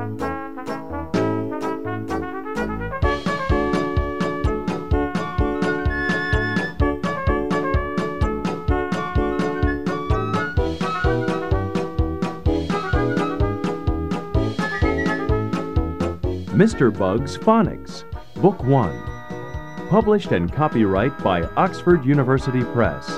Mr. Bug's Phonics, Book 1. Published and copyright by Oxford University Press.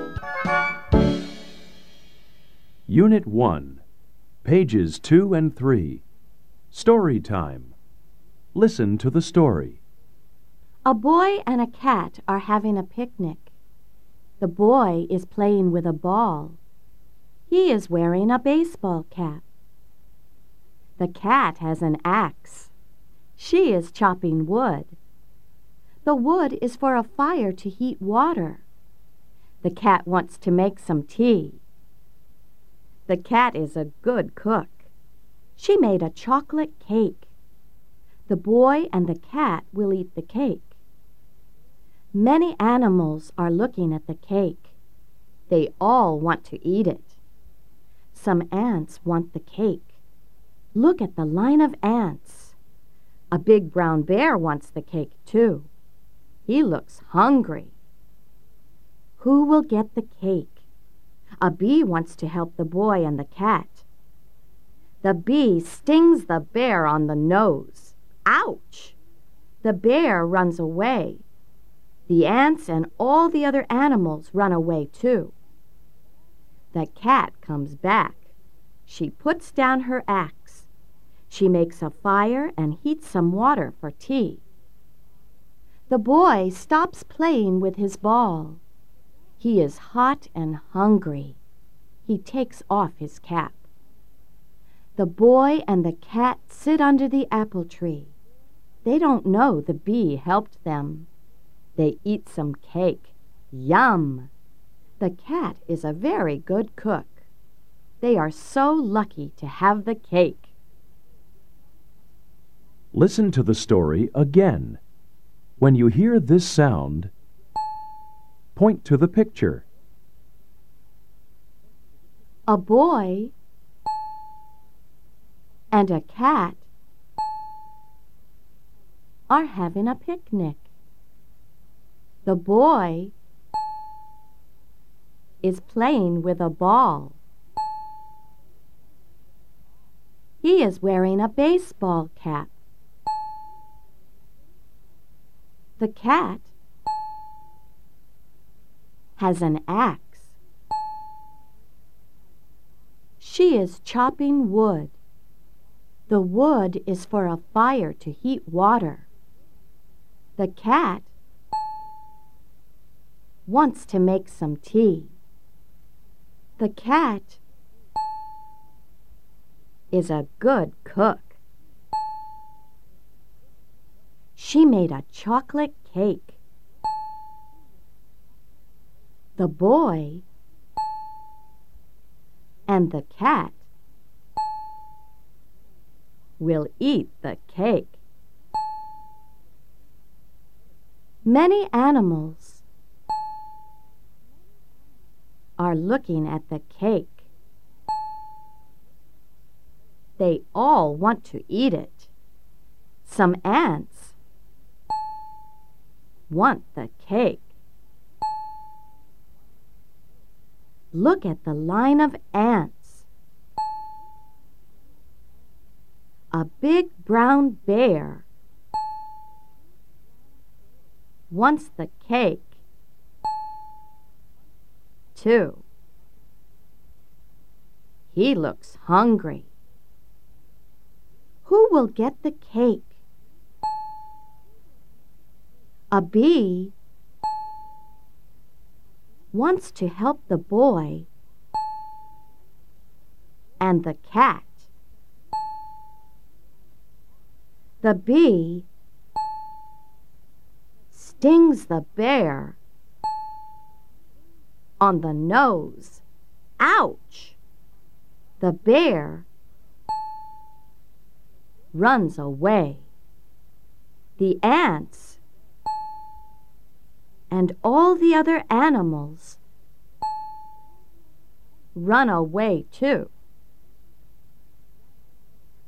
Unit 1, Pages 2 and 3. Story time. Listen to the story. A boy and a cat are having a picnic. The boy is playing with a ball. He is wearing a baseball cap. The cat has an axe. She is chopping wood. The wood is for a fire to heat water. The cat wants to make some tea. The cat is a good cook. She made a chocolate cake. The boy and the cat will eat the cake. Many animals are looking at the cake. They all want to eat it. Some ants want the cake. Look at the line of ants. A big brown bear wants the cake, too. He looks hungry. Who will get the cake? A bee wants to help the boy and the cat. The bee stings the bear on the nose. Ouch! The bear runs away. The ants and all the other animals run away, too. The cat comes back. She puts down her axe. She makes a fire and heats some water for tea. The boy stops playing with his ball. He is hot and hungry. He takes off his cap. The boy and the cat sit under the apple tree. They don't know the bee helped them. They eat some cake. Yum! The cat is a very good cook. They are so lucky to have the cake. Listen to the story again. When you hear this sound, point to the picture. A boy and a cat are having a picnic. The boy is playing with a ball. He is wearing a baseball cap. The cat has an axe. She is chopping wood. The wood is for a fire to heat water. The cat wants to make some tea. The cat is a good cook. She made a chocolate cake. The boy and the cat will eat the cake. Many animals are looking at the cake. They all want to eat it. Some ants want the cake. Look at the line of ants. A big brown bear wants the cake, too. He looks hungry. Who will get the cake? A bee wants to help the boy and the cat. The bee stings the bear on the nose. Ouch! The bear runs away. The ants and all the other animals run away too.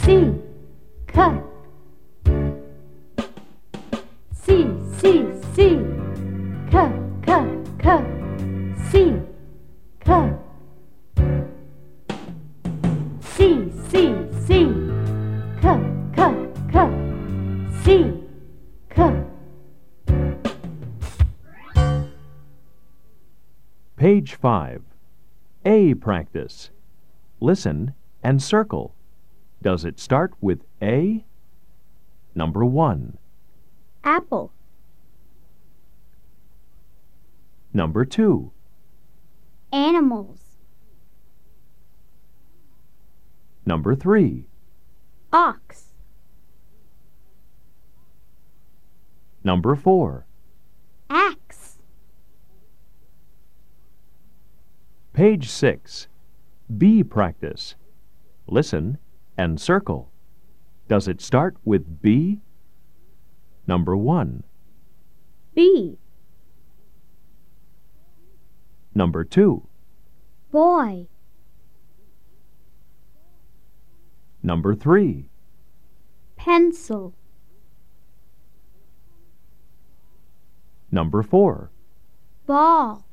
C, C. C, C, C. C, C. C. C, C, C. C. Page 5. A practice. Listen and circle. Does it start with A? Number 1. Apple. Number 2. Animals. Number 3. Ox. Number 4. Axe. Page 6. B practice. Listen and circle. Does it start with B? Number 1. Bee. Number 2. Boy. Number 3. Pencil. Number 4. Ball.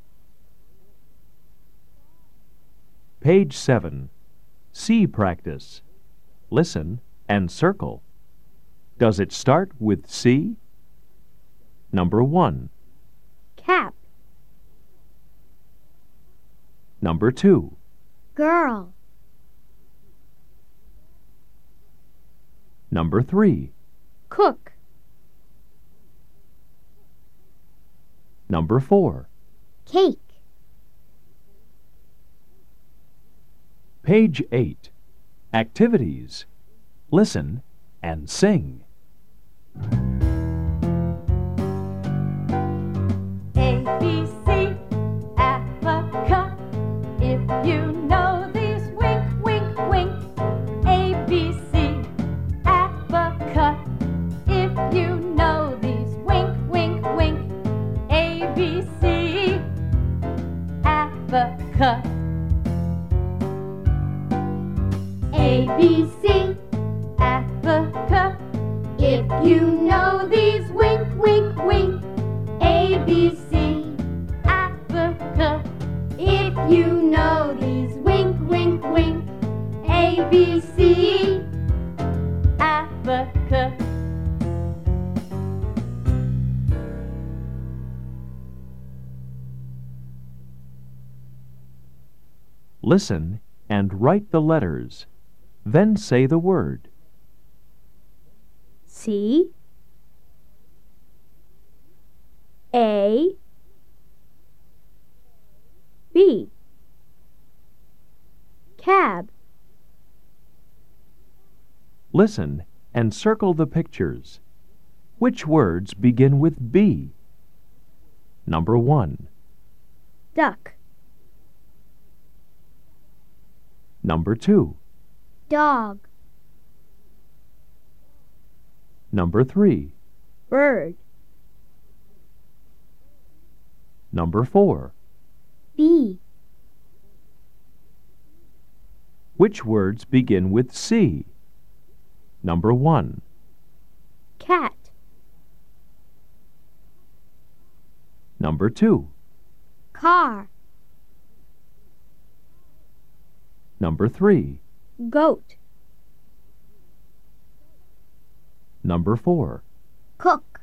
Page 7. C practice. Listen and circle. Does it start with C? Number 1. Cap. Number 2. Girl. Number 3. Cook. Number 4. Cake. Page 8. Activities. Listen and sing. A, B, C, Africa. If you know these, wink, wink, wink. A, B, C, Africa. If you know these, wink, wink, wink. A, B, C, Africa. A, B, C, Africa. If you know these, wink, wink, wink. A, B, C, Africa. If you know these, wink, wink, wink. A, B, C, Africa. Listen and write the letters. Then say the word. C, A, B. Cab. Listen and circle the pictures. Which words begin with B? Number 1. Duck. Number 2. Dog. Number 3. Bird. Number 4. Bee. Which words begin with C? Number 1. Cat. Number 2. Car. Number 3. Goat. Number 4. Cook.